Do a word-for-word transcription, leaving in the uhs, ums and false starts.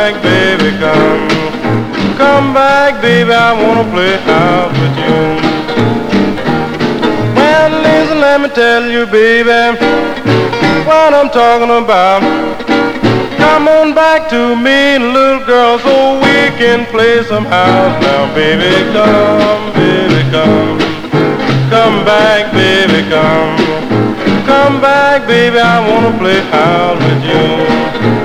back, baby, come. Come back, baby, I wanna play house with you. Well, listen, let me tell you, baby, what I'm talking about. Come on back to me, little girl, so we can play some house. Now, baby, come, baby, come. Come back, baby, come. Come back, baby, I wanna play house with you.